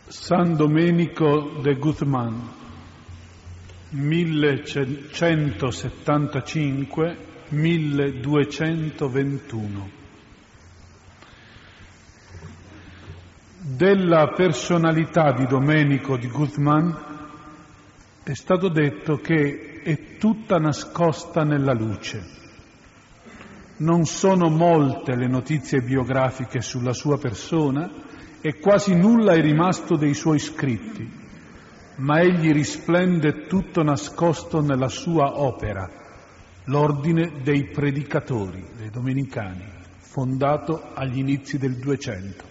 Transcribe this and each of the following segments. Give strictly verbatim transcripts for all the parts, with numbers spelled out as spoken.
San Domenico de Guzmán, millecentosettantacinque milleduecentoventuno. Della personalità di Domenico di Guzmán è stato detto che è tutta nascosta nella luce. Non sono molte le notizie biografiche sulla sua persona e quasi nulla è rimasto dei suoi scritti, ma egli risplende tutto nascosto nella sua opera, l'Ordine dei Predicatori, dei Domenicani, fondato agli inizi del Duecento.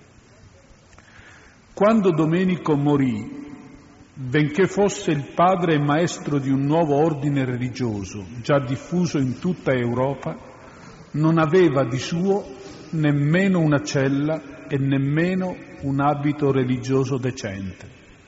Quando Domenico morì, benché fosse il padre e maestro di un nuovo ordine religioso già diffuso in tutta Europa, non aveva di suo nemmeno una cella e nemmeno un abito religioso decente.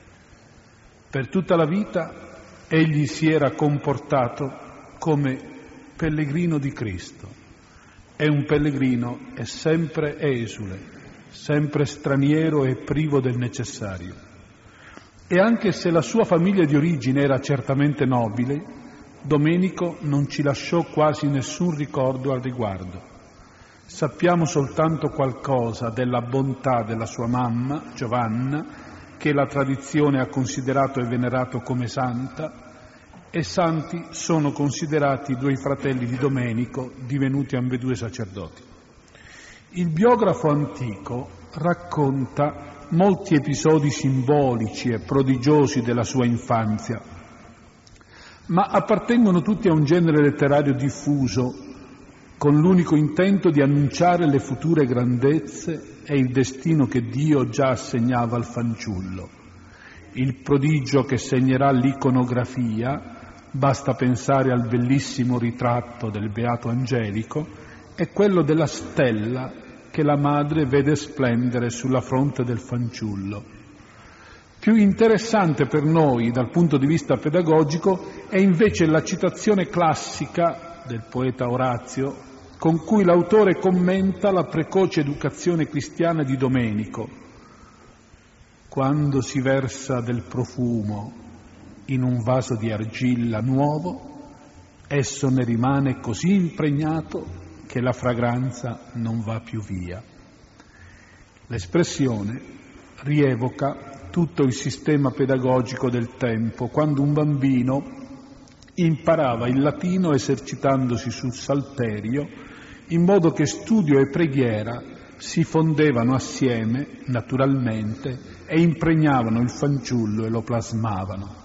Per tutta la vita egli si era comportato come pellegrino di Cristo, e un pellegrino è sempre esule, sempre straniero e privo del necessario. E anche se la sua famiglia di origine era certamente nobile, Domenico non ci lasciò quasi nessun ricordo al riguardo. Sappiamo soltanto qualcosa della bontà della sua mamma, Giovanna, che la tradizione ha considerato e venerato come santa, e santi sono considerati i due fratelli di Domenico, divenuti ambedue sacerdoti. Il biografo antico racconta molti episodi simbolici e prodigiosi della sua infanzia, ma appartengono tutti a un genere letterario diffuso, con l'unico intento di annunciare le future grandezze e il destino che Dio già assegnava al fanciullo. Il prodigio che segnerà l'iconografia, basta pensare al bellissimo ritratto del Beato Angelico, è quello della stella che la madre vede splendere sulla fronte del fanciullo. Più interessante per noi dal punto di vista pedagogico è invece la citazione classica del poeta Orazio, con cui l'autore commenta la precoce educazione cristiana di Domenico. Quando si versa del profumo in un vaso di argilla nuovo, esso ne rimane così impregnato che la fragranza non va più via. L'espressione rievoca tutto il sistema pedagogico del tempo, quando un bambino imparava il latino esercitandosi sul salterio, in modo che studio e preghiera si fondevano assieme, naturalmente, e impregnavano il fanciullo e lo plasmavano.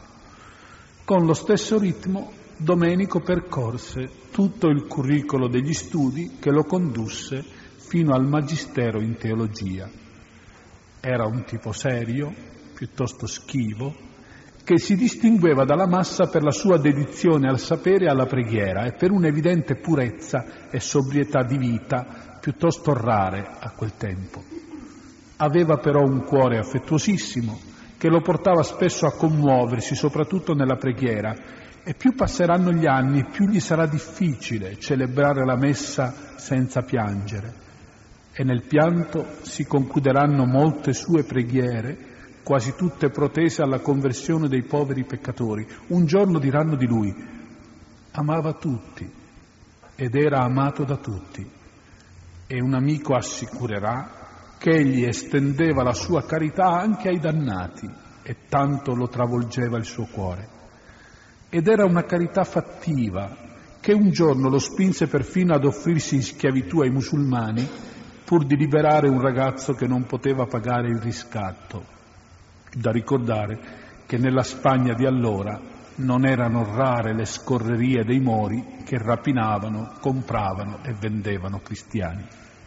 Con lo stesso ritmo, Domenico percorse tutto il curricolo degli studi che lo condusse fino al magistero in teologia. Era un tipo serio, piuttosto schivo, che si distingueva dalla massa per la sua dedizione al sapere e alla preghiera e per un'evidente purezza e sobrietà di vita piuttosto rare a quel tempo. Aveva però un cuore affettuosissimo che lo portava spesso a commuoversi, soprattutto nella preghiera, e più passeranno gli anni, più gli sarà difficile celebrare la messa senza piangere, e nel pianto si concluderanno molte sue preghiere, quasi tutte protese alla conversione dei poveri peccatori. Un giorno diranno di lui: amava tutti ed era amato da tutti, e un amico assicurerà che egli estendeva la sua carità anche ai dannati, e tanto lo travolgeva il suo cuore. Ed era una carità fattiva che un giorno lo spinse perfino ad offrirsi in schiavitù ai musulmani pur di liberare un ragazzo che non poteva pagare il riscatto. Da ricordare che nella Spagna di allora non erano rare le scorrerie dei mori che rapinavano, compravano e vendevano cristiani.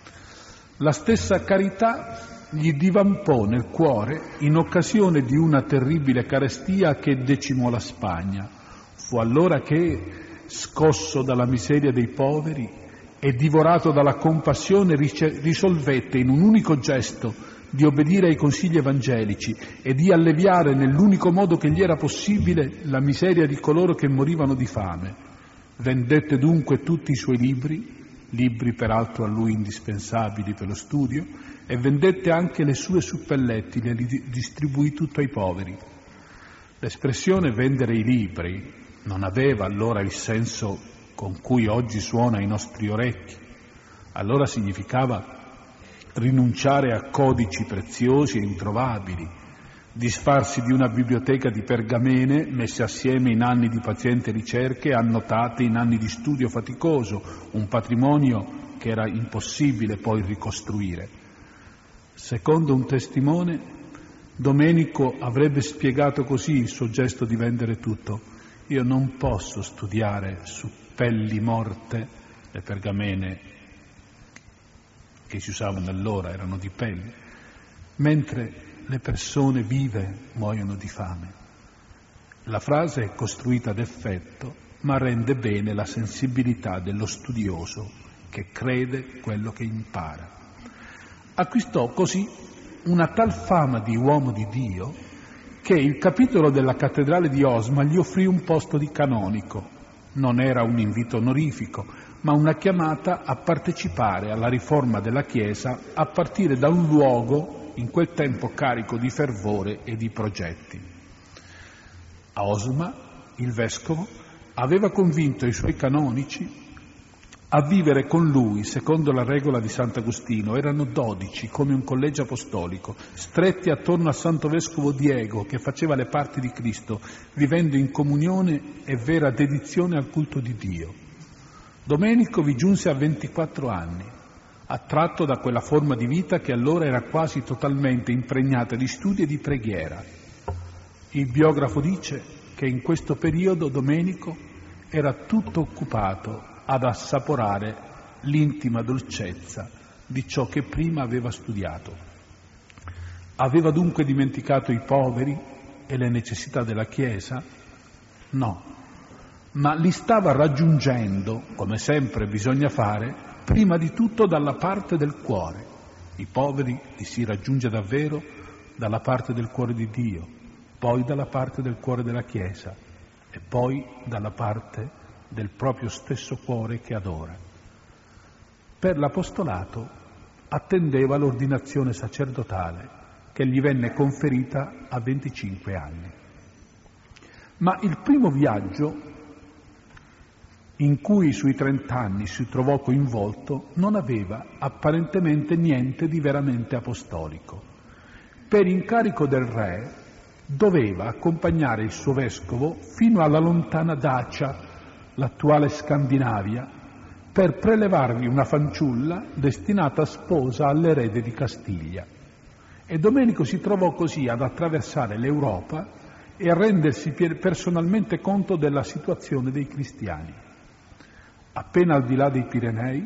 La stessa carità gli divampò nel cuore in occasione di una terribile carestia che decimò la Spagna. Fu allora che, scosso dalla miseria dei poveri e divorato dalla compassione, risolvette in un unico gesto di obbedire ai consigli evangelici e di alleviare nell'unico modo che gli era possibile la miseria di coloro che morivano di fame. Vendette dunque tutti i suoi libri, libri peraltro a lui indispensabili per lo studio, e vendette anche le sue suppelletti, le distribuì tutto ai poveri. L'espressione vendere i libri non aveva allora il senso con cui oggi suona ai nostri orecchi. Allora significava rinunciare a codici preziosi e introvabili, disfarsi di una biblioteca di pergamene messe assieme in anni di paziente ricerche e annotate in anni di studio faticoso, un patrimonio che era impossibile poi ricostruire. Secondo un testimone, Domenico avrebbe spiegato così il suo gesto di vendere tutto: io non posso studiare su pelli morte, le pergamene che si usavano allora erano di pelle, mentre le persone vive muoiono di fame. La frase è costruita ad effetto, ma rende bene la sensibilità dello studioso che crede quello che impara. Acquistò così una tal fama di uomo di Dio che il capitolo della cattedrale di Osma gli offrì un posto di canonico. Non era un invito onorifico, ma una chiamata a partecipare alla riforma della Chiesa a partire da un luogo in quel tempo carico di fervore e di progetti. A Osma il vescovo aveva convinto i suoi canonici a vivere con lui secondo la regola di Sant'Agostino. Erano dodici, come un collegio apostolico, stretti attorno a Santo Vescovo Diego, che faceva le parti di Cristo, vivendo in comunione e vera dedizione al culto di Dio. Domenico vi giunse a ventiquattro anni, attratto da quella forma di vita che allora era quasi totalmente impregnata di studi e di preghiera. Il biografo dice che in questo periodo Domenico era tutto occupato ad assaporare l'intima dolcezza di ciò che prima aveva studiato. Aveva dunque dimenticato i poveri e le necessità della Chiesa? No, ma li stava raggiungendo, come sempre bisogna fare, prima di tutto dalla parte del cuore. I poveri li si raggiunge davvero dalla parte del cuore di Dio, poi dalla parte del cuore della Chiesa e poi dalla parte del proprio stesso cuore che adora. Per l'apostolato attendeva l'ordinazione sacerdotale che gli venne conferita a venticinque anni. Ma il primo viaggio in cui sui trent'anni si trovò coinvolto non aveva apparentemente niente di veramente apostolico. Per incarico del re doveva accompagnare il suo vescovo fino alla lontana Dacia, l'attuale Scandinavia, per prelevarvi una fanciulla destinata sposa all'erede di Castiglia. E Domenico si trovò così ad attraversare l'Europa e a rendersi personalmente conto della situazione dei cristiani. Appena al di là dei Pirenei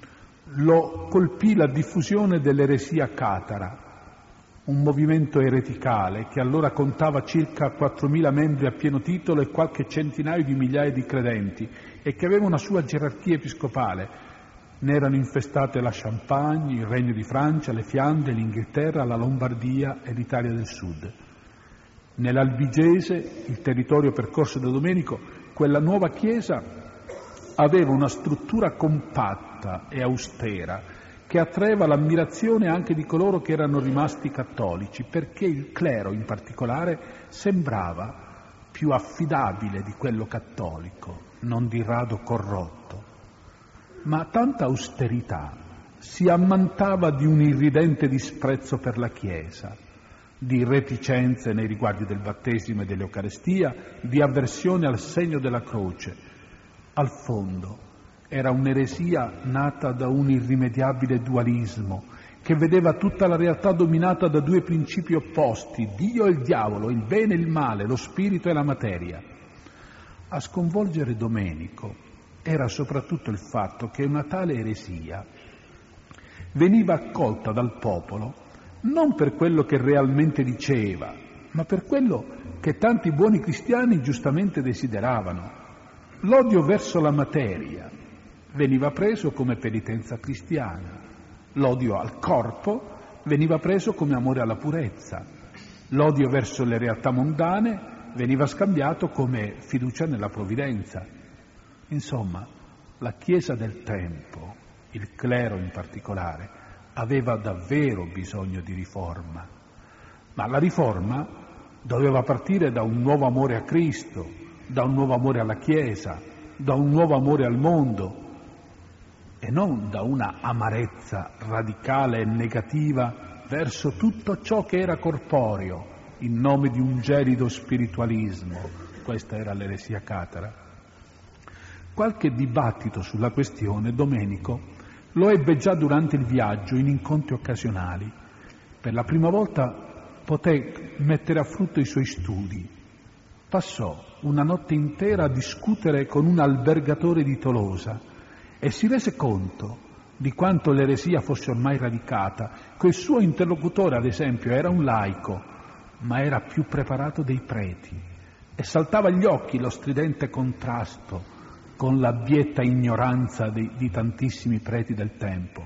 lo colpì la diffusione dell'eresia catara, un movimento ereticale che allora contava circa quattromila membri a pieno titolo e qualche centinaio di migliaia di credenti e che aveva una sua gerarchia episcopale. Ne erano infestate la Champagne, il Regno di Francia, le Fiandre, l'Inghilterra, la Lombardia e l'Italia del Sud. Nell'Albigese, il territorio percorso da Domenico, quella nuova chiesa aveva una struttura compatta e austera che attraeva l'ammirazione anche di coloro che erano rimasti cattolici, perché il clero in particolare sembrava più affidabile di quello cattolico, non di rado corrotto. Ma tanta austerità si ammantava di un irridente disprezzo per la Chiesa, di reticenze nei riguardi del battesimo e dell'Eucarestia, di avversione al segno della croce. Al fondo era un'eresia nata da un irrimediabile dualismo che vedeva tutta la realtà dominata da due principi opposti, Dio e il diavolo, il bene e il male, lo spirito e la materia. A sconvolgere Domenico era soprattutto il fatto che una tale eresia veniva accolta dal popolo non per quello che realmente diceva, ma per quello che tanti buoni cristiani giustamente desideravano. L'odio verso la materia veniva preso come penitenza cristiana, l'odio al corpo veniva preso come amore alla purezza, l'odio verso le realtà mondane veniva scambiato come fiducia nella provvidenza. Insomma, la Chiesa del tempo, il clero in particolare, aveva davvero bisogno di riforma, ma la riforma doveva partire da un nuovo amore a Cristo, da un nuovo amore alla Chiesa, da un nuovo amore al mondo e non da una amarezza radicale e negativa verso tutto ciò che era corporeo in nome di un gelido spiritualismo. Questa era l'eresia catara. Qualche dibattito sulla questione Domenico lo ebbe già durante il viaggio in incontri occasionali. Per la prima volta poté mettere a frutto i suoi studi. Passò una notte intera a discutere con un albergatore di Tolosa e si rese conto di quanto l'eresia fosse ormai radicata, che il suo interlocutore, ad esempio, era un laico, ma era più preparato dei preti, e saltava agli occhi lo stridente contrasto con l'abbietta ignoranza di, di tantissimi preti del tempo.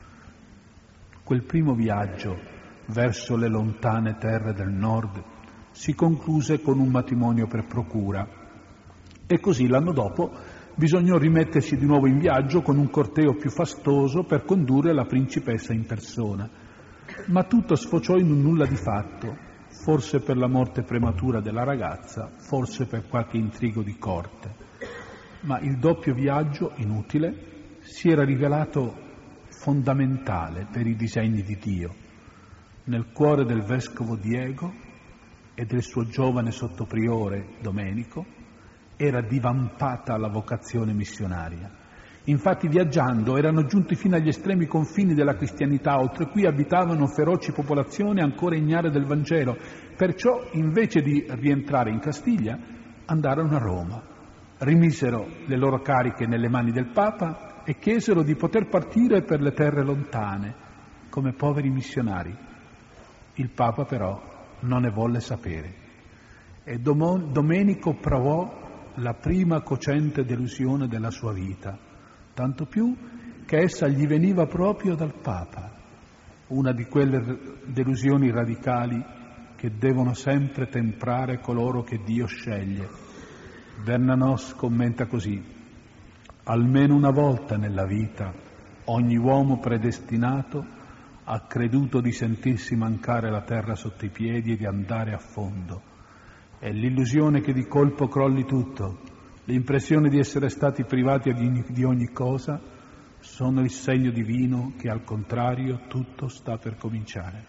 Quel primo viaggio verso le lontane terre del nord si concluse con un matrimonio per procura e così l'anno dopo bisognò rimettersi di nuovo in viaggio con un corteo più fastoso per condurre la principessa in persona. Ma tutto sfociò in un nulla di fatto, forse per la morte prematura della ragazza, forse per qualche intrigo di corte. Ma il doppio viaggio, inutile, si era rivelato fondamentale per i disegni di Dio. Nel cuore del vescovo Diego e del suo giovane sottopriore Domenico era divampata la vocazione missionaria. Infatti, viaggiando, erano giunti fino agli estremi confini della cristianità, oltre cui abitavano feroci popolazioni ancora ignare del Vangelo. Perciò, invece di rientrare in Castiglia, andarono a Roma, rimisero le loro cariche nelle mani del Papa e chiesero di poter partire per le terre lontane, come poveri missionari. Il Papa, però, non ne volle sapere. E Domenico provò la prima cocente delusione della sua vita, tanto più che essa gli veniva proprio dal Papa, una di quelle delusioni radicali che devono sempre temprare coloro che Dio sceglie. Bernanos commenta così: almeno una volta nella vita ogni uomo predestinato ha creduto di sentirsi mancare la terra sotto i piedi e di andare a fondo. È l'illusione che di colpo crolli tutto, l'impressione di essere stati privati di ogni, di ogni cosa, sono il segno divino che al contrario tutto sta per cominciare.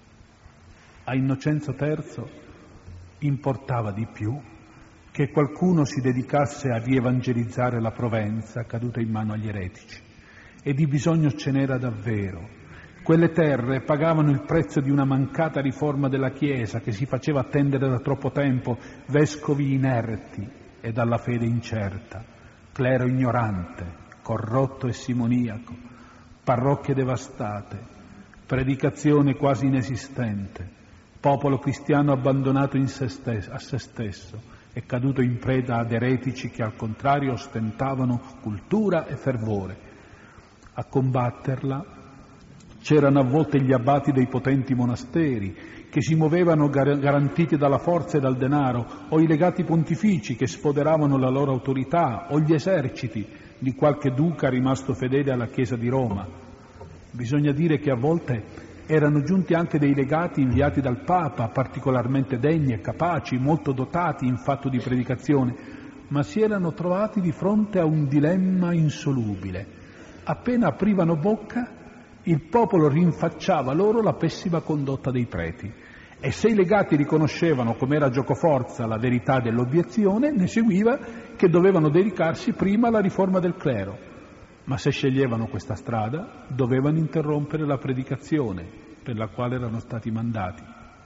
A Innocenzo terzo importava di più che qualcuno si dedicasse a rievangelizzare la Provenza caduta in mano agli eretici, e di bisogno ce n'era davvero. Quelle terre pagavano il prezzo di una mancata riforma della Chiesa che si faceva attendere da troppo tempo, vescovi inerti e dalla fede incerta, clero ignorante, corrotto e simoniaco, parrocchie devastate, predicazione quasi inesistente, popolo cristiano abbandonato in se stesso, a se stesso e caduto in preda ad eretici che al contrario ostentavano cultura e fervore. A combatterla c'erano a volte gli abbati dei potenti monasteri, che si muovevano gar- garantiti dalla forza e dal denaro, o i legati pontifici che sfoderavano la loro autorità, o gli eserciti di qualche duca rimasto fedele alla Chiesa di Roma. Bisogna dire che a volte erano giunti anche dei legati inviati dal Papa, particolarmente degni e capaci, molto dotati in fatto di predicazione, ma si erano trovati di fronte a un dilemma insolubile. Appena aprivano bocca, il popolo rinfacciava loro la pessima condotta dei preti, e se i legati riconoscevano com'era giocoforza la verità dell'obiezione, ne seguiva che dovevano dedicarsi prima alla riforma del clero, ma se sceglievano questa strada dovevano interrompere la predicazione per la quale erano stati mandati.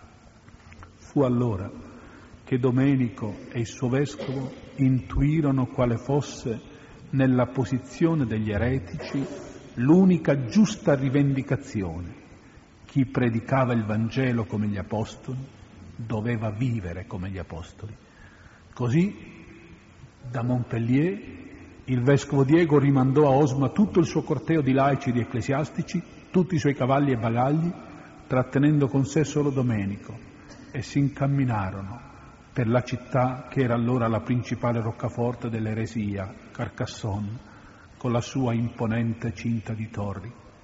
Fu allora che Domenico e il suo vescovo intuirono quale fosse nella posizione degli eretici l'unica giusta rivendicazione. Chi predicava il Vangelo come gli apostoli doveva vivere come gli apostoli. Così, da Montpellier, il vescovo Diego rimandò a Osma tutto il suo corteo di laici e di ecclesiastici, tutti i suoi cavalli e bagagli, trattenendo con sé solo Domenico, e si incamminarono per la città che era allora la principale roccaforte dell'eresia, Carcassonne, con la sua imponente cinta di torri.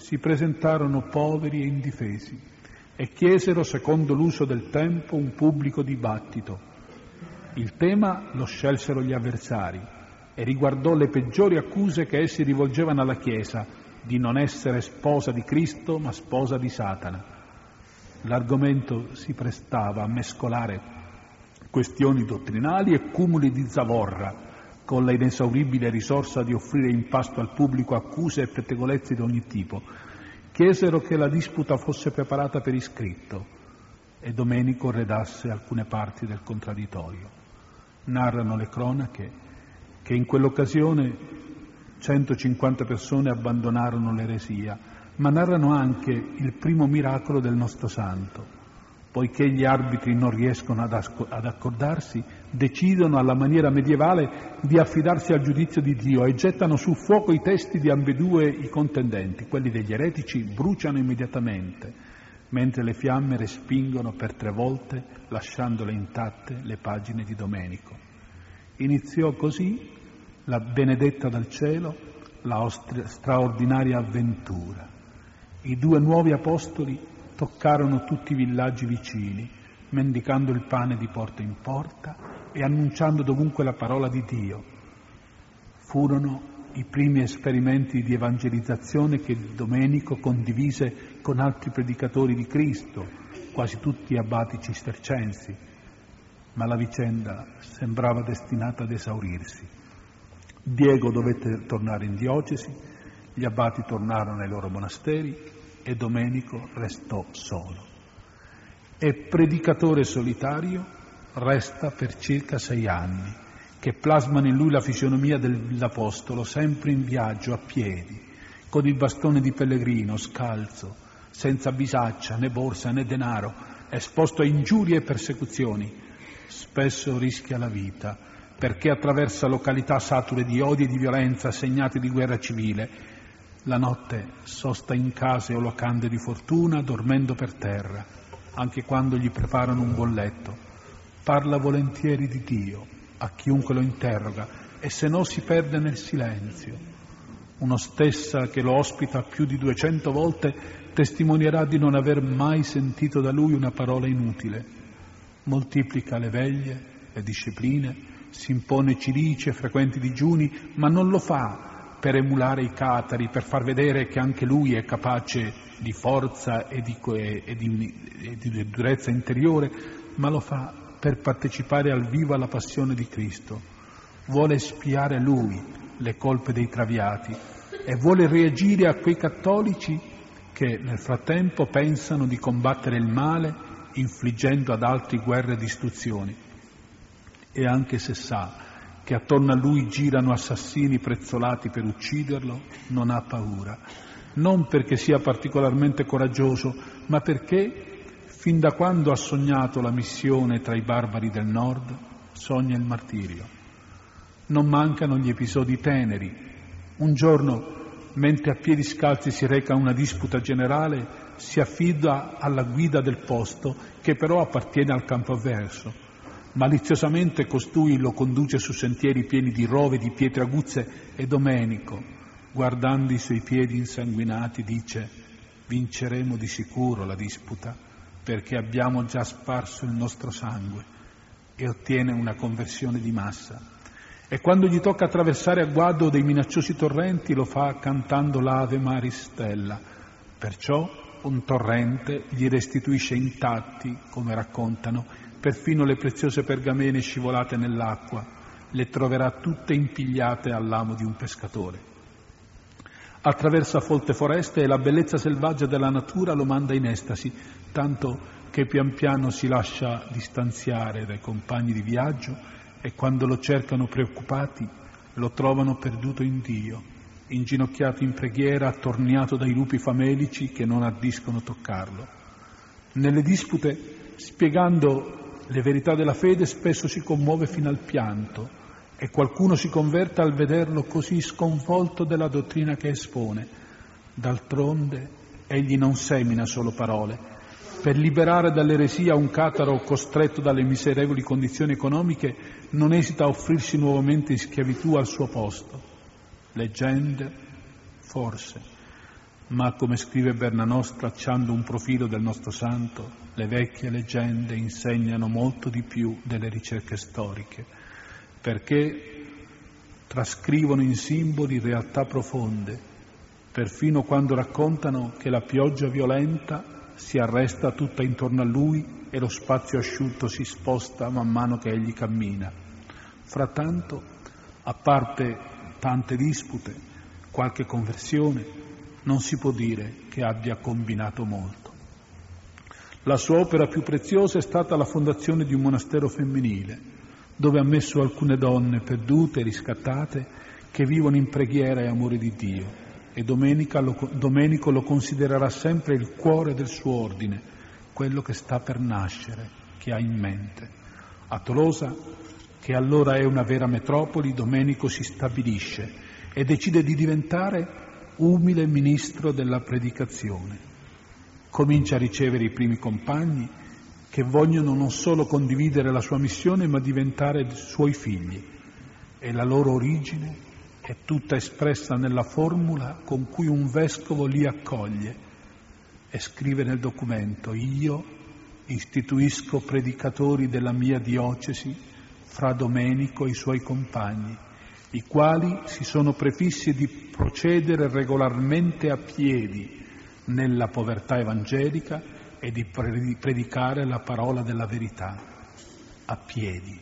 si presentarono poveri e indifesi e chiesero, secondo l'uso del tempo, un pubblico dibattito. Il tema lo scelsero gli avversari e riguardò le peggiori accuse che essi rivolgevano alla Chiesa di non essere sposa di Cristo ma sposa di Satana. L'argomento si prestava a mescolare questioni dottrinali e cumuli di zavorra, con la inesauribile risorsa di offrire in pasto al pubblico accuse e pettegolezzi di ogni tipo. Chiesero che la disputa fosse preparata per iscritto e Domenico redasse alcune parti del contraddittorio. Narrano le cronache che in quell'occasione centocinquanta persone abbandonarono l'eresia, ma narrano anche il primo miracolo del nostro santo. Poiché gli arbitri non riescono ad, asco- ad accordarsi, decidono alla maniera medievale di affidarsi al giudizio di Dio e gettano sul fuoco i testi di ambedue i contendenti. Quelli degli eretici bruciano immediatamente, mentre le fiamme respingono per tre volte, lasciandole intatte, le pagine di Domenico. Iniziò così la benedetta dal cielo, la ostra- straordinaria avventura. I due nuovi apostoli toccarono tutti i villaggi vicini, mendicando il pane di porta in porta e annunciando dovunque la parola di Dio. Furono i primi esperimenti di evangelizzazione che Domenico condivise con altri predicatori di Cristo, quasi tutti abati cistercensi, ma la vicenda sembrava destinata ad esaurirsi. Diego dovette tornare in diocesi, gli abati tornarono ai loro monasteri e Domenico restò solo. E predicatore solitario resta per circa sei anni, che plasmano in lui la fisionomia dell'apostolo, sempre in viaggio a piedi, con il bastone di pellegrino, scalzo, senza bisaccia, né borsa, né denaro, esposto a ingiurie e persecuzioni. Spesso rischia la vita, perché attraversa località sature di odio e di violenza, segnate di guerra civile. La notte sosta in case o locande di fortuna, dormendo per terra, anche quando gli preparano un buon letto. Parla volentieri di Dio a chiunque lo interroga e se no si perde nel silenzio. Un'ostessa che lo ospita più di duecento volte testimonierà di non aver mai sentito da lui una parola inutile. Moltiplica le veglie, le discipline, si impone cilicie, frequenti digiuni, ma non lo fa per emulare i catari, per far vedere che anche lui è capace di forza e di, e di, e di durezza interiore, ma lo fa per partecipare al vivo alla passione di Cristo. Vuole espiare lui le colpe dei traviati e vuole reagire a quei cattolici che nel frattempo pensano di combattere il male infliggendo ad altri guerre e distruzioni. E anche se sa che attorno a lui girano assassini prezzolati per ucciderlo, non ha paura, non perché sia particolarmente coraggioso, ma perché, fin da quando ha sognato la missione tra i barbari del nord, sogna il martirio. Non mancano gli episodi teneri. Un giorno, mentre a piedi scalzi si reca a una disputa generale, si affida alla guida del posto, che però appartiene al campo avverso. Maliziosamente costui lo conduce su sentieri pieni di rove, di pietre aguzze, e Domenico, guardando i suoi piedi insanguinati, dice: vinceremo di sicuro la disputa, perché abbiamo già sparso il nostro sangue, e ottiene una conversione di massa. E quando gli tocca attraversare a guado dei minacciosi torrenti, lo fa cantando l'Ave Maris Stella. Perciò un torrente gli restituisce intatti, come raccontano, perfino le preziose pergamene scivolate nell'acqua, le troverà tutte impigliate all'amo di un pescatore. Attraversa folte foreste e la bellezza selvaggia della natura lo manda in estasi, tanto che pian piano si lascia distanziare dai compagni di viaggio e quando lo cercano preoccupati lo trovano perduto in Dio, inginocchiato in preghiera, attorniato dai lupi famelici che non ardiscono toccarlo. Nelle dispute, spiegando le verità della fede, spesso si commuove fino al pianto e qualcuno si converte al vederlo così sconvolto della dottrina che espone. D'altronde egli non semina solo parole. Per liberare dall'eresia un cataro costretto dalle miserevoli condizioni economiche non esita a offrirsi nuovamente in schiavitù al suo posto. Leggende, forse, ma come scrive Bernanos tracciando un profilo del nostro santo, le vecchie leggende insegnano molto di più delle ricerche storiche, perché trascrivono in simboli realtà profonde, perfino quando raccontano che la pioggia violenta si arresta tutta intorno a lui e lo spazio asciutto si sposta man mano che egli cammina. Frattanto, a parte tante dispute, qualche conversione, non si può dire che abbia combinato molto. La sua opera più preziosa è stata la fondazione di un monastero femminile, dove ha messo alcune donne perdute e riscattate che vivono in preghiera e amore di Dio, e lo, Domenico lo considererà sempre il cuore del suo ordine, quello che sta per nascere, che ha in mente. A Tolosa, che allora è una vera metropoli, Domenico si stabilisce e decide di diventare umile ministro della predicazione. Comincia a ricevere i primi compagni che vogliono non solo condividere la sua missione, ma diventare suoi figli, e la loro origine è tutta espressa nella formula con cui un vescovo li accoglie e scrive nel documento: io istituisco predicatori della mia diocesi fra Domenico e i suoi compagni, i quali si sono prefissi di procedere regolarmente a piedi nella povertà evangelica e di predicare la parola della verità. A piedi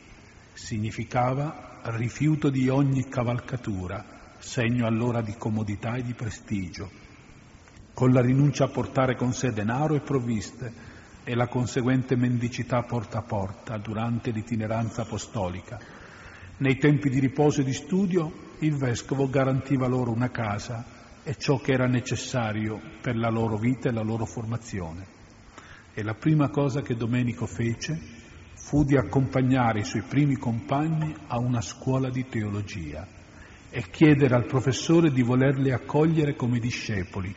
significava rifiuto di ogni cavalcatura, segno allora di comodità e di prestigio, con la rinuncia a portare con sé denaro e provviste e la conseguente mendicità porta a porta durante l'itineranza apostolica. Nei tempi di riposo e di studio il vescovo garantiva loro una casa e ciò che era necessario per la loro vita e la loro formazione. E la prima cosa che Domenico fece fu di accompagnare i suoi primi compagni a una scuola di teologia e chiedere al professore di volerli accogliere come discepoli.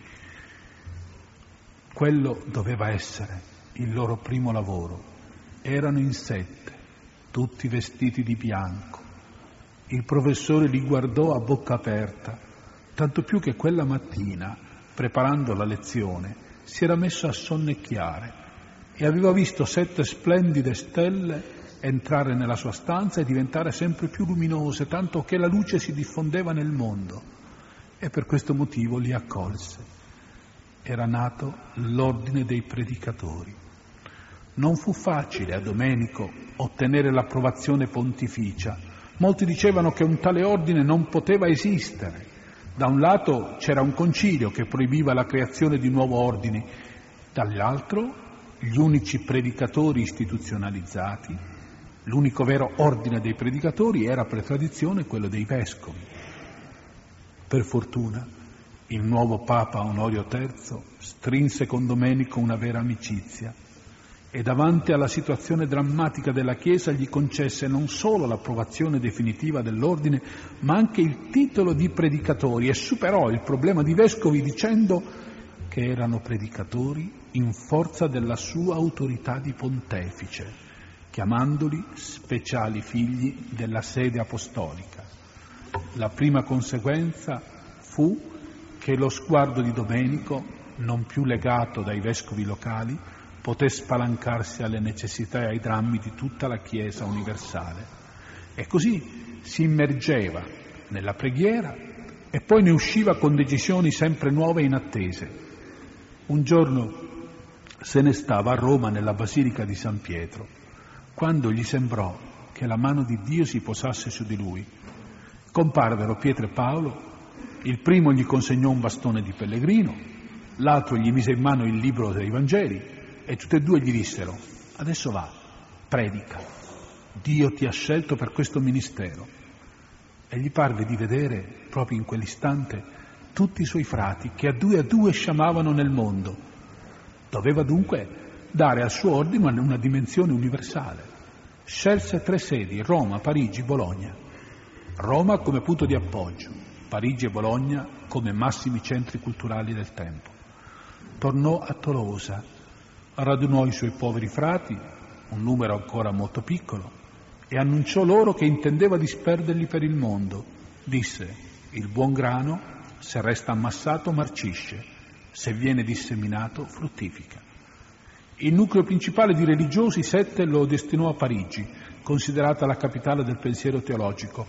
Quello doveva essere il loro primo lavoro. Erano in sette, tutti vestiti di bianco. Il professore li guardò a bocca aperta, tanto più che quella mattina, preparando la lezione, si era messo a sonnecchiare e aveva visto sette splendide stelle entrare nella sua stanza e diventare sempre più luminose, tanto che la luce si diffondeva nel mondo, e per questo motivo li accolse. Era nato l'ordine dei predicatori. Non fu facile a Domenico ottenere l'approvazione pontificia. Molti dicevano che un tale ordine non poteva esistere. Da un lato c'era un concilio che proibiva la creazione di nuovi ordini, dall'altro gli unici predicatori istituzionalizzati, l'unico vero ordine dei predicatori era per tradizione quello dei vescovi. Per fortuna il nuovo Papa Onorio terzo strinse con Domenico una vera amicizia e davanti alla situazione drammatica della Chiesa gli concesse non solo l'approvazione definitiva dell'ordine, ma anche il titolo di predicatori, e superò il problema di vescovi dicendo che erano predicatori in forza della sua autorità di pontefice, chiamandoli speciali figli della sede apostolica. La prima conseguenza fu che lo sguardo di Domenico, non più legato dai vescovi locali, poté spalancarsi alle necessità e ai drammi di tutta la Chiesa universale. E così si immergeva nella preghiera e poi ne usciva con decisioni sempre nuove e inattese. Un giorno se ne stava a Roma nella Basilica di San Pietro, quando gli sembrò che la mano di Dio si posasse su di lui. Comparvero Pietro e Paolo, il primo gli consegnò un bastone di pellegrino, l'altro gli mise in mano il libro dei Vangeli, e tutti e due gli dissero: adesso va, predica, Dio ti ha scelto per questo ministero. E gli parve di vedere proprio in quell'istante tutti i suoi frati che a due a due sciamavano nel mondo. Doveva dunque dare al suo ordine una dimensione universale. Scelse tre sedi: Roma, Parigi, Bologna. Roma come punto di appoggio, Parigi e Bologna come massimi centri culturali del tempo. Tornò a Tolosa, radunò i suoi poveri frati, un numero ancora molto piccolo, e annunciò loro che intendeva disperderli per il mondo. Disse: il buon grano, se resta ammassato, marcisce, Se viene disseminato, fruttifica. Il nucleo principale di religiosi, sette, lo destinò a Parigi, considerata la capitale del pensiero teologico.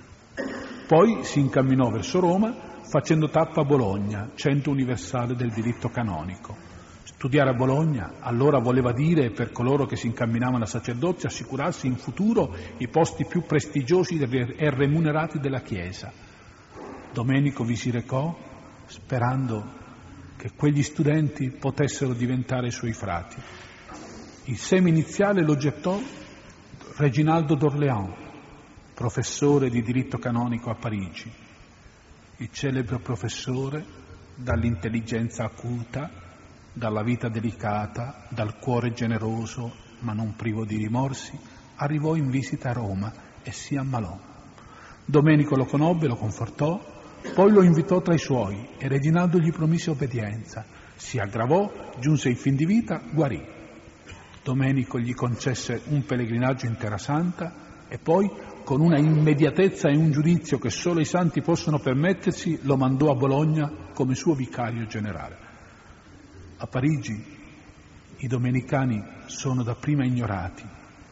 Poi si incamminò verso Roma, facendo tappa a Bologna, centro universale del diritto canonico. Studiare a Bologna allora voleva dire, per coloro che si incamminavano al sacerdozio, assicurarsi in futuro i posti più prestigiosi e remunerati della Chiesa. Domenico vi si recò sperando che quegli studenti potessero diventare suoi frati. Il seme iniziale lo gettò Reginaldo d'Orléans, professore di diritto canonico a Parigi, il celebre professore dall'intelligenza acuta, dalla vita delicata, dal cuore generoso ma non privo di rimorsi, arrivò in visita a Roma e si ammalò. Domenico lo conobbe, lo confortò, poi lo invitò tra i suoi e Reginaldo gli promise obbedienza. Si aggravò, giunse in fin di vita, guarì. Domenico gli concesse un pellegrinaggio in Terra Santa e poi, con una immediatezza e un giudizio che solo i santi possono permettersi, lo mandò a Bologna come suo vicario generale. A Parigi i domenicani sono dapprima ignorati,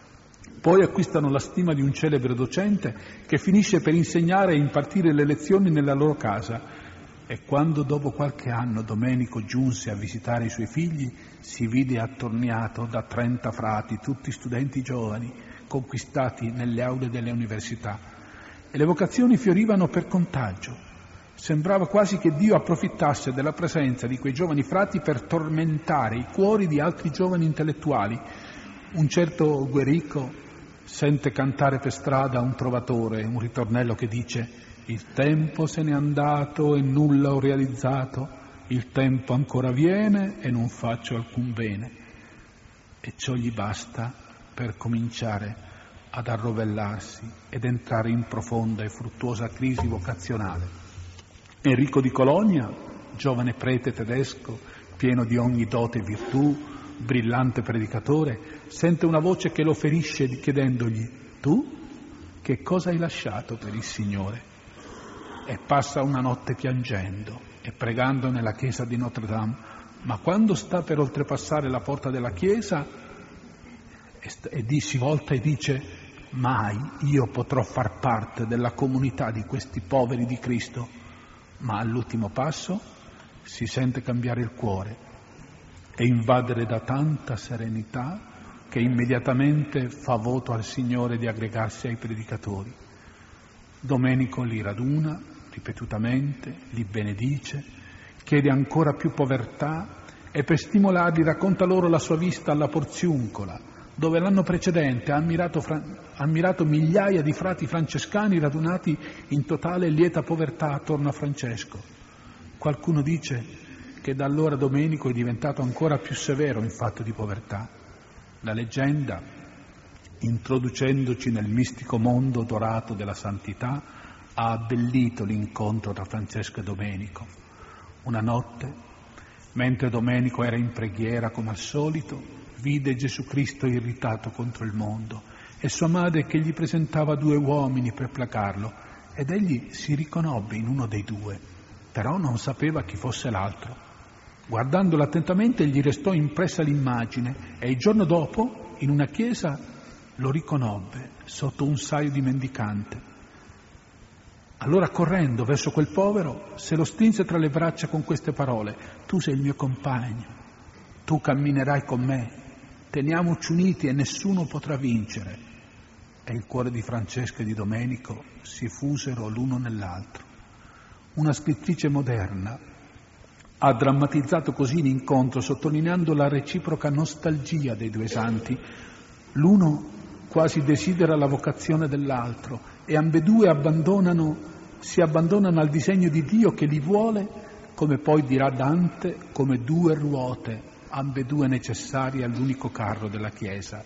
poi acquistano la stima di un celebre docente che finisce per insegnare e impartire le lezioni nella loro casa, e quando dopo qualche anno Domenico giunse a visitare i suoi figli si vide attorniato da trenta frati, tutti studenti giovani, conquistati nelle aule delle università, e le vocazioni fiorivano per contagio. Sembrava quasi che Dio approfittasse della presenza di quei giovani frati per tormentare i cuori di altri giovani intellettuali. Un certo Guerico sente cantare per strada un trovatore, un ritornello che dice: il tempo se n'è andato e nulla ho realizzato, il tempo ancora viene e non faccio alcun bene. E ciò gli basta per cominciare ad arrovellarsi ed entrare in profonda e fruttuosa crisi vocazionale. Enrico di Cologna, giovane prete tedesco, pieno di ogni dote e virtù, brillante predicatore, sente una voce che lo ferisce chiedendogli: tu che cosa hai lasciato per il Signore? E passa una notte piangendo e pregando nella chiesa di Notre Dame, ma quando sta per oltrepassare la porta della chiesa e, st- e di, si volta e dice: mai io potrò far parte della comunità di questi poveri di Cristo. Ma all'ultimo passo si sente cambiare il cuore e invadere da tanta serenità che immediatamente fa voto al Signore di aggregarsi ai predicatori. Domenico li raduna ripetutamente, li benedice, chiede ancora più povertà e per stimolarli racconta loro la sua visita alla Porziuncola, dove l'anno precedente ha ammirato, fra- ammirato migliaia di frati francescani radunati in totale e lieta povertà attorno a Francesco. Qualcuno dice che da allora Domenico è diventato ancora più severo in fatto di povertà. La leggenda, introducendoci nel mistico mondo dorato della santità, ha abbellito l'incontro tra Francesco e Domenico. Una notte, mentre Domenico era in preghiera come al solito, vide Gesù Cristo irritato contro il mondo e sua madre che gli presentava due uomini per placarlo, ed egli si riconobbe in uno dei due, però non sapeva chi fosse l'altro. Guardandolo attentamente gli restò impressa l'immagine e il giorno dopo, in una chiesa, lo riconobbe sotto un saio di mendicante. Allora, correndo verso quel povero, se lo strinse tra le braccia con queste parole: tu sei il mio compagno, tu camminerai con me, teniamoci uniti e nessuno potrà vincere. E il cuore di Francesco e di Domenico si fusero l'uno nell'altro. Una scrittrice moderna ha drammatizzato così l'incontro, sottolineando la reciproca nostalgia dei due santi. L'uno quasi desidera la vocazione dell'altro e ambedue abbandonano, si abbandonano al disegno di Dio che li vuole, come poi dirà Dante, come due ruote, ambedue necessarie all'unico carro della Chiesa.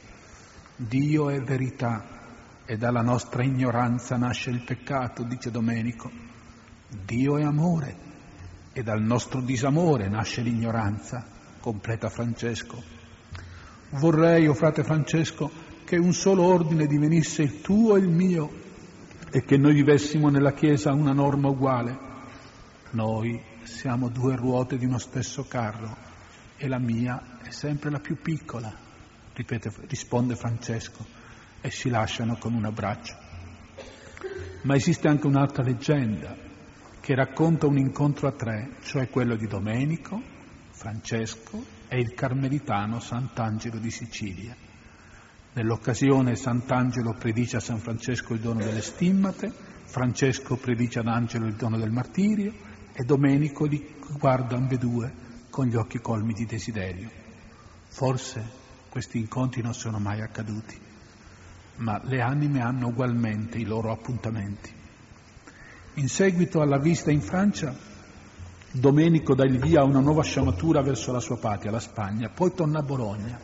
Dio è verità e dalla nostra ignoranza nasce il peccato, dice Domenico. Dio è amore e dal nostro disamore nasce l'ignoranza, completa Francesco. Vorrei, o frate Francesco, che un solo ordine divenisse il tuo e il mio e che noi vivessimo nella Chiesa una norma uguale. Noi siamo due ruote di uno stesso carro e la mia è sempre la più piccola, ripete, risponde Francesco, e si lasciano con un abbraccio. Ma esiste anche un'altra leggenda che racconta un incontro a tre, cioè quello di Domenico, Francesco e il carmelitano Sant'Angelo di Sicilia. Nell'occasione Sant'Angelo predice a San Francesco il dono delle stimmate, Francesco predice ad Angelo il dono del martirio e Domenico li guarda ambedue con gli occhi colmi di desiderio. Forse questi incontri non sono mai accaduti, ma le anime hanno ugualmente i loro appuntamenti. In seguito alla visita in Francia, Domenico dà il via a una nuova sciamatura verso la sua patria, la Spagna, poi torna a Bologna.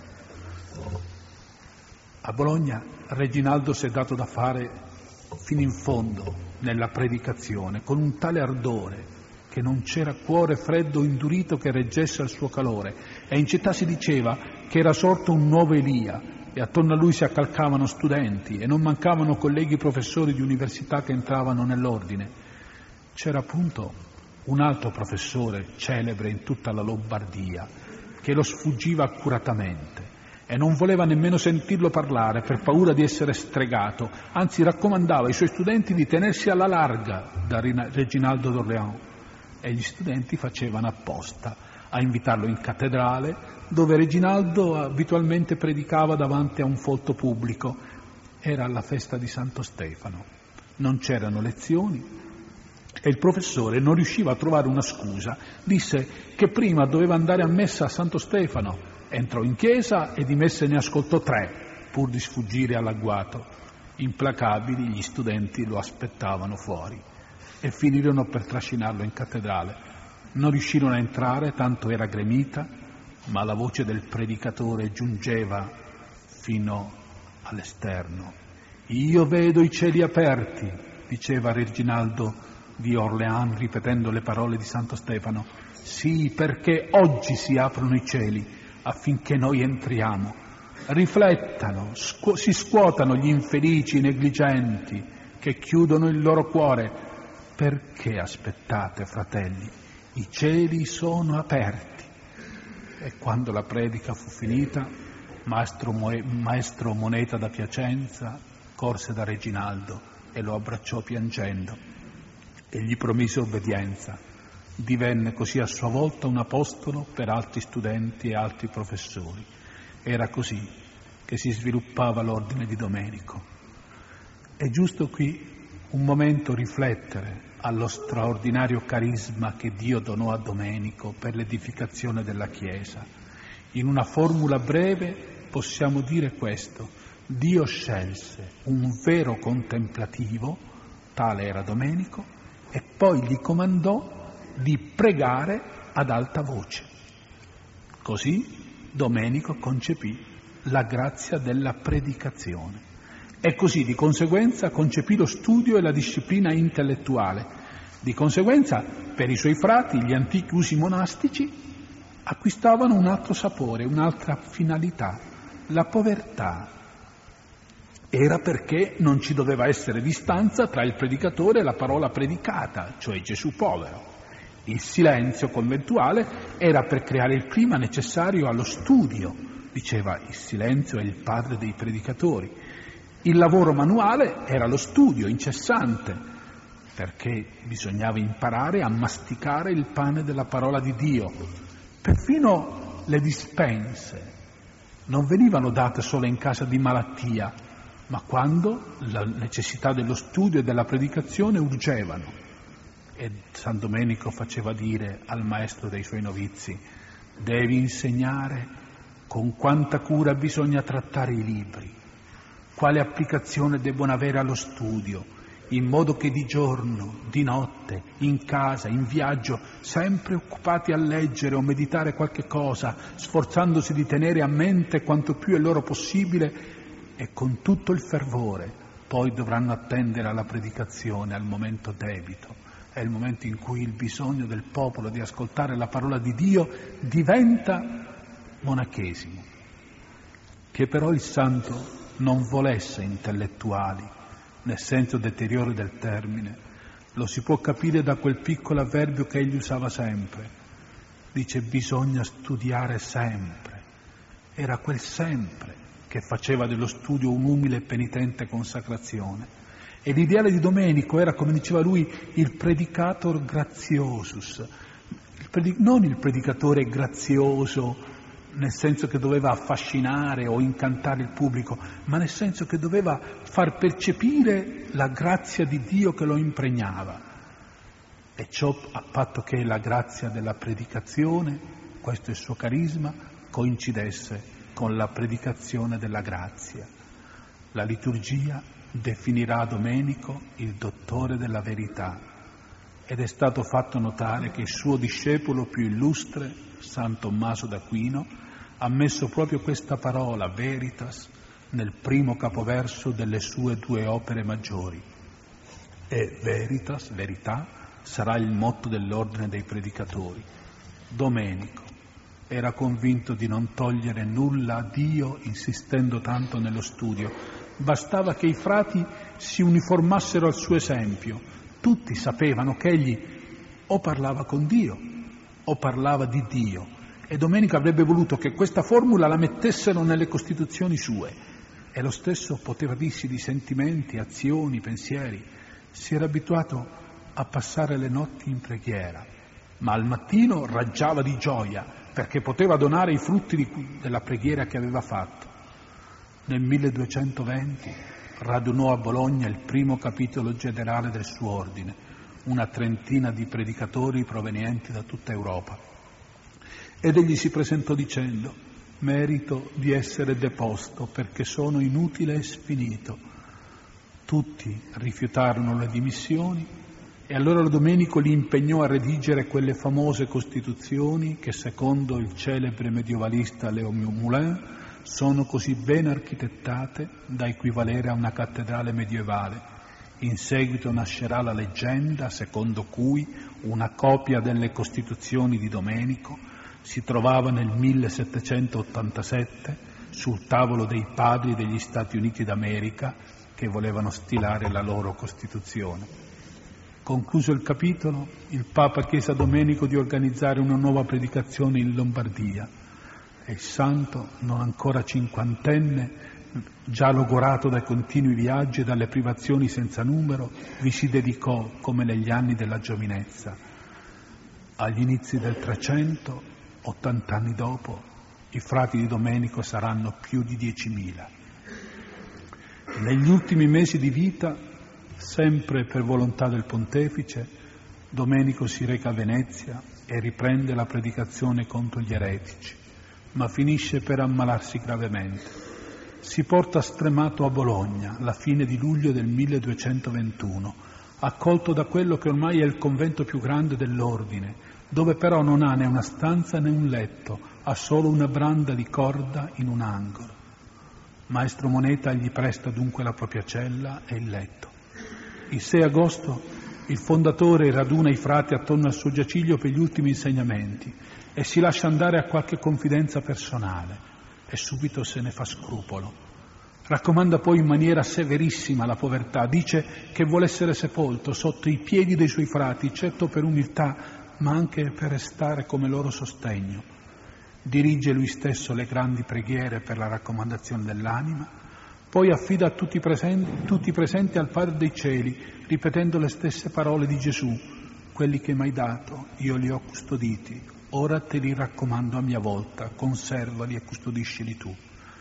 A Bologna Reginaldo si è dato da fare fino in fondo nella predicazione, con un tale ardore che non c'era cuore freddo o indurito che reggesse al suo calore, e in città si diceva che era sorto un nuovo Elia e attorno a lui si accalcavano studenti e non mancavano colleghi professori di università che entravano nell'ordine. C'era appunto un altro professore celebre in tutta la Lombardia che lo sfuggiva accuratamente e non voleva nemmeno sentirlo parlare per paura di essere stregato, anzi raccomandava ai suoi studenti di tenersi alla larga da Reginaldo d'Orléans, e gli studenti facevano apposta a invitarlo in cattedrale, dove Reginaldo abitualmente predicava davanti a un folto pubblico. Era la festa di Santo Stefano, non c'erano lezioni e il professore non riusciva a trovare una scusa. Disse che prima doveva andare a messa a Santo Stefano. Entrò in chiesa e di messe ne ascoltò tre, pur di sfuggire all'agguato. Implacabili, gli studenti lo aspettavano fuori e finirono per trascinarlo in cattedrale. Non riuscirono a entrare, tanto era gremita, ma la voce del predicatore giungeva fino all'esterno. «Io vedo i cieli aperti», diceva Reginaldo di Orléans, ripetendo le parole di Santo Stefano. «Sì, perché oggi si aprono i cieli affinché noi entriamo. Riflettano, scu- si scuotano gli infelici, i negligenti che chiudono il loro cuore. Perché aspettate, fratelli? I cieli sono aperti». E quando la predica fu finita, maestro, Mo- maestro Moneta da Piacenza corse da Reginaldo e lo abbracciò piangendo e gli promise obbedienza. Divenne così a sua volta un apostolo per altri studenti e altri professori. Era così che si sviluppava l'ordine di Domenico. È giusto qui un momento riflettere allo straordinario carisma che Dio donò a Domenico per l'edificazione della Chiesa. In una formula breve possiamo dire questo: Dio scelse un vero contemplativo, tale era Domenico, e poi gli comandò di pregare ad alta voce. Così Domenico concepì la grazia della predicazione e così di conseguenza concepì lo studio e la disciplina intellettuale. Di conseguenza per i suoi frati gli antichi usi monastici acquistavano un altro sapore, un'altra finalità, la povertà. Era perché non ci doveva essere distanza tra il predicatore e la parola predicata, cioè Gesù povero. Il silenzio conventuale era per creare il clima necessario allo studio, diceva il silenzio è il padre dei predicatori. Il lavoro manuale era lo studio incessante, perché bisognava imparare a masticare il pane della parola di Dio. Perfino le dispense non venivano date solo in caso di malattia, ma quando la necessità dello studio e della predicazione urgevano. E San Domenico faceva dire al maestro dei suoi novizi: devi insegnare con quanta cura bisogna trattare i libri, quale applicazione debbono avere allo studio, in modo che di giorno, di notte, in casa, in viaggio, sempre occupati a leggere o meditare qualche cosa, sforzandosi di tenere a mente quanto più è loro possibile, e con tutto il fervore poi dovranno attendere alla predicazione, al momento debito. È il momento in cui il bisogno del popolo di ascoltare la parola di Dio diventa monachesimo. Che però il santo non volesse intellettuali, nel senso deteriore del termine, Lo si può capire da quel piccolo avverbio che egli usava sempre. Dice: bisogna studiare sempre. Era quel sempre che faceva dello studio un'umile e penitente consacrazione. E l'ideale di Domenico era, come diceva lui, il predicator graziosus, il predic- non il predicatore grazioso nel senso che doveva affascinare o incantare il pubblico, ma nel senso che doveva far percepire la grazia di Dio che lo impregnava. E ciò a patto che la grazia della predicazione, questo è il suo carisma, coincidesse con la predicazione della grazia. La liturgia definirà Domenico il dottore della verità, ed è stato fatto notare che il suo discepolo più illustre, San Tommaso d'Aquino, ha messo proprio questa parola, veritas, nel primo capoverso delle sue due opere maggiori. E veritas, verità, sarà il motto dell'ordine dei predicatori. Domenico era convinto di non togliere nulla a Dio insistendo tanto nello studio. Bastava che i frati si uniformassero al suo esempio. Tutti sapevano che egli o parlava con Dio o parlava di Dio, e Domenico avrebbe voluto che questa formula la mettessero nelle costituzioni sue. E lo stesso poteva dirsi di sentimenti, azioni, pensieri. Si era abituato a passare le notti in preghiera, ma al mattino raggiava di gioia perché poteva donare i frutti di, della preghiera che aveva fatto. Nel milleduecentoventi radunò a Bologna il primo capitolo generale del suo ordine, una trentina di predicatori provenienti da tutta Europa. Ed egli si presentò dicendo: merito di essere deposto perché sono inutile e sfinito. Tutti rifiutarono le dimissioni e allora Domenico li impegnò a redigere quelle famose costituzioni che, secondo il celebre mediovalista Léon Moulin, sono così ben architettate da equivalere a una cattedrale medievale. In seguito nascerà la leggenda secondo cui una copia delle costituzioni di Domenico si trovava nel millesettecentottantasette sul tavolo dei padri degli Stati Uniti d'America che volevano stilare la loro Costituzione. Concluso il capitolo, il Papa chiese a Domenico di organizzare una nuova predicazione in Lombardia e il santo, non ancora cinquantenne, già logorato dai continui viaggi e dalle privazioni senza numero, vi si dedicò come negli anni della giovinezza. Agli inizi del Trecento, ottant'anni dopo, i frati di Domenico saranno più di diecimila. Negli ultimi mesi di vita, sempre per volontà del pontefice, Domenico si reca a Venezia e riprende la predicazione contro gli eretici, ma finisce per ammalarsi gravemente. Si porta stremato a Bologna alla fine di luglio del milleduecentoventuno, accolto da quello che ormai è il convento più grande dell'ordine, dove però non ha né una stanza né un letto, ha solo una branda di corda in un angolo. Maestro Moneta gli presta dunque la propria cella e il letto. Il sei agosto il fondatore raduna i frati attorno al suo giaciglio per gli ultimi insegnamenti e si lascia andare a qualche confidenza personale e subito se ne fa scrupolo. Raccomanda poi in maniera severissima la povertà, dice che vuole essere sepolto sotto i piedi dei suoi frati, certo per umiltà, ma anche per restare come loro sostegno. Dirige lui stesso le grandi preghiere per la raccomandazione dell'anima, poi affida a tutti i presenti, tutti i presenti al Padre dei Cieli, ripetendo le stesse parole di Gesù: quelli che mi hai dato io li ho custoditi, ora te li raccomando a mia volta, conservali e custodiscili tu.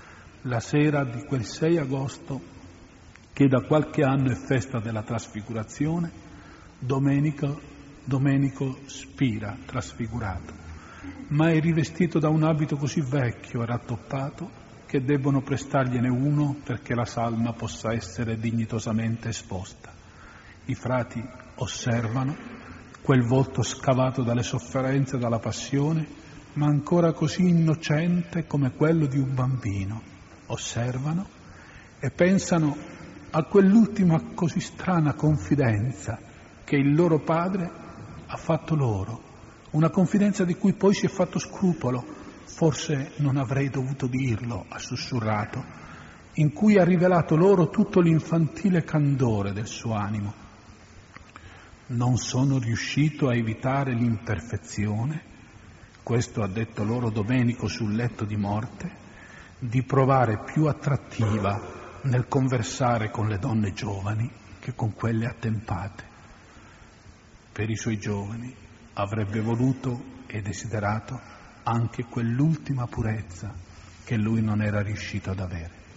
La sera di quel sei agosto, che da qualche anno è festa della Trasfigurazione, Domenico, Domenico spira trasfigurato, ma è rivestito da un abito così vecchio e rattoppato che debbono prestargliene uno perché la salma possa essere dignitosamente esposta. I frati osservano quel volto scavato dalle sofferenze e dalla passione, ma ancora così innocente come quello di un bambino. Osservano e pensano a quell'ultima così strana confidenza che il loro padre ha fatto loro, una confidenza di cui poi si è fatto scrupolo, forse non avrei dovuto dirlo, ha sussurrato, in cui ha rivelato loro tutto l'infantile candore del suo animo. non sono riuscito a evitare l'imperfezione, questo ha detto loro Domenico sul letto di morte, di provare più attrattiva nel conversare con le donne giovani che con quelle attempate. Per i suoi giovani avrebbe voluto e desiderato anche quell'ultima purezza che lui non era riuscito ad avere.